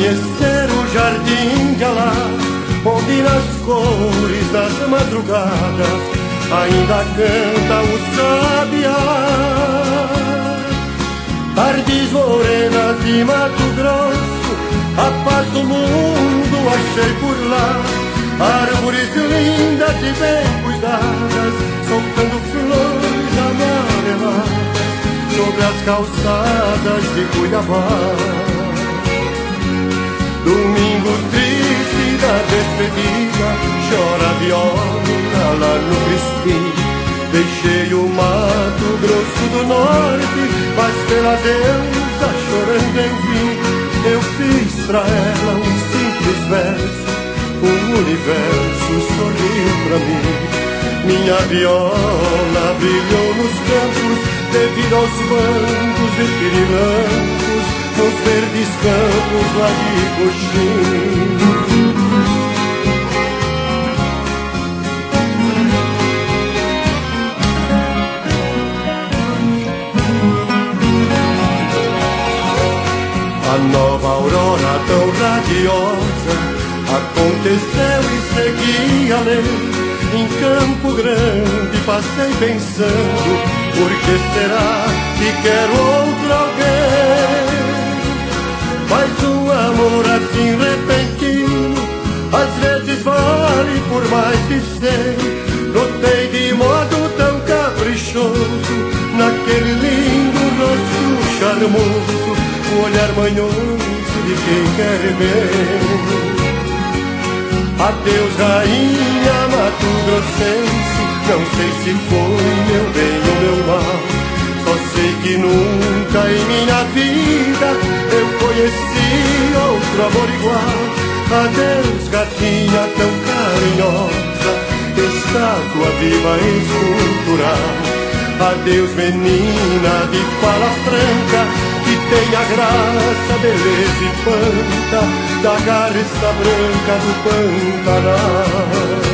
conhecer o jardim de Alá, onde nas cores das madrugadas ainda canta o sabiá. Tardes morenas de Mato Grosso, a paz do mundo achei por lá. Árvores lindas e bem cuidadas, soltando flores amareladas sobre as calçadas de Cuiabá. Domingo triste da despedida, chora a viola lá no Crispim. Deixei o Mato Grosso do Norte, mas pela deusa chorando enfim. Eu fiz pra ela um simples verso, o universo sorriu pra mim. Minha viola brilhou nos campos, devido aos bancos e pirilampos, nos verdes campos lá de Coxim. A nova aurora tão radiosa aconteceu e segui a lei. Em Campo Grande passei pensando, por que será que quero outro alguém? Mas um amor assim repentino às vezes vale por mais de 100. Notei de modo tão caprichoso naquele lindo rosto charmoso, o olhar manhoso de quem quer bem. Adeus, rainha mato-grossense, não sei se foi meu bem ou meu mal. Só sei que nunca em minha vida eu conheci outro amor igual. Adeus, gatinha tão carinhosa, estátua viva escultural. Adeus, menina de fala franca, que tem a graça, beleza e panta da garça branca do Pantanal.